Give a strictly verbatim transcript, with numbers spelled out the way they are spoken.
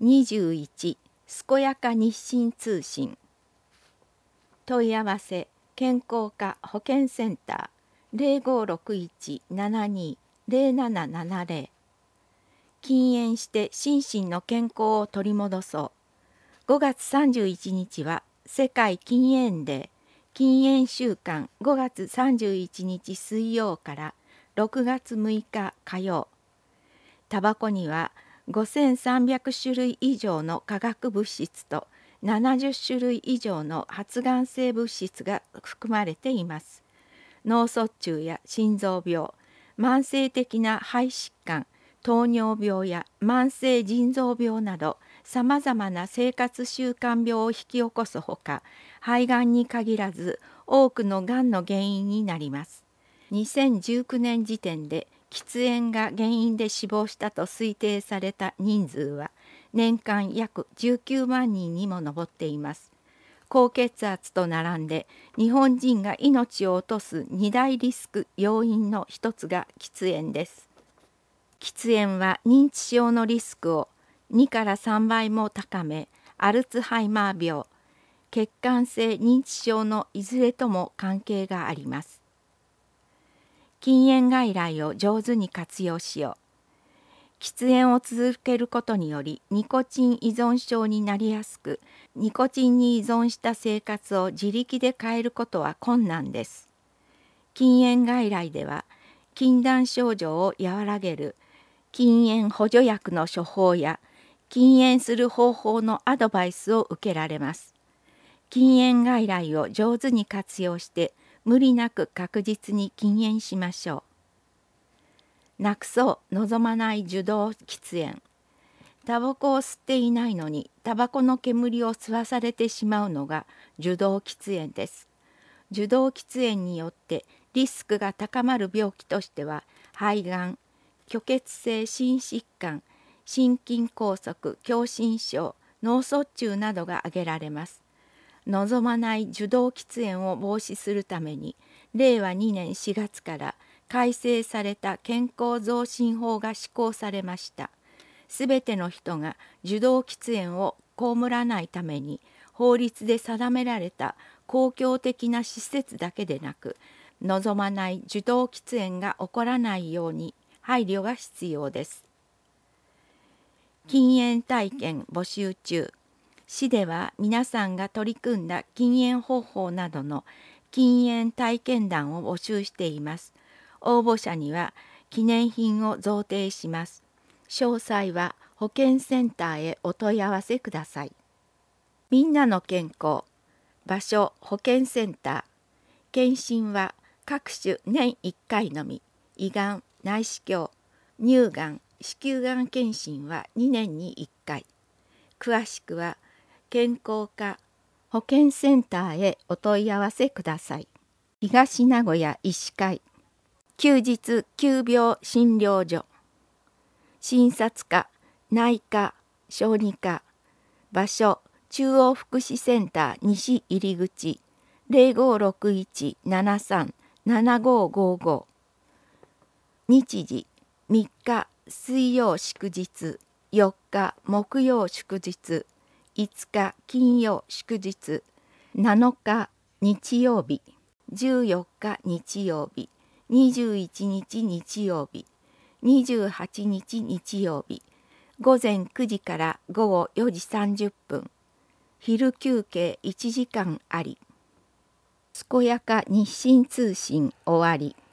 にじゅういち健やか日清通信。問い合わせ健康課保健センター ゼロごろくいち ななに ゼロななななゼロ。禁煙して心身の健康を取り戻そう。ごがつさんじゅういちにちは世界禁煙デー、禁煙週間ごがつさんじゅういちにち水曜からろくがつむいか火曜。タバコにはごせんさんびゃくしゅるい以上の化学物質とななじゅっしゅるい以上の発がん性物質が含まれています。脳卒中や心臓病、慢性的な肺疾患、糖尿病や慢性腎臓病などさまざまな生活習慣病を引き起こすほか、肺がんに限らず多くのがんの原因になります。にせんじゅうきゅうねん時点で喫煙が原因で死亡したと推定された人数は年間約じゅうきゅうまんにんにも上っています。高血圧と並んで日本人が命を落とす二大リスク要因の一つが喫煙です。喫煙は認知症のリスクをにからさんばいも高め、アルツハイマー病、血管性認知症のいずれとも関係があります。禁煙外来を上手に活用しよう。喫煙を続けることによりニコチン依存症になりやすく、ニコチンに依存した生活を自力で変えることは困難です。禁煙外来では禁断症状を和らげる禁煙補助薬の処方や禁煙する方法のアドバイスを受けられます。禁煙外来を上手に活用して無理なく確実に禁煙しましょう。なくそう望まない受動喫煙。タバコを吸っていないのにタバコの煙を吸わされてしまうのが受動喫煙です。受動喫煙によってリスクが高まる病気としては肺がん、虚血性心疾患、心筋梗塞、狭心症、脳卒中などが挙げられます。望まない受動喫煙を防止するためにれいわにねんしがつから改正された健康増進法が施行されました。すべての人が受動喫煙を被らないために法律で定められた公共的な施設だけでなく、望まない受動喫煙が起こらないように配慮が必要です。禁煙体験募集中。市では皆さんが取り組んだ禁煙方法などの禁煙体験談を募集しています。応募者には記念品を贈呈します。詳細は保健センターへお問い合わせください。みんなの健康。場所保健センター。検診は各種年いっかいのみ。胃がん、内視鏡、乳がん、子宮がん検診はにねんにいっかい。詳しくは健康課保健センターへお問い合わせください。東名古屋医師会休日急病診療所診察科内科小児科場所中央福祉センター西入口 ゼロごろくいち ななさん ななごごご。日時みっか水曜祝日、よっか木曜祝日、いつか金曜祝日、なのか日曜日、じゅうよっか日曜日、にじゅういちにち日曜日、にじゅうはちにち日曜日、ごぜんくじからごごよじさんじゅっぷん、昼休憩いちじかんあり。健やか日清通信終わり。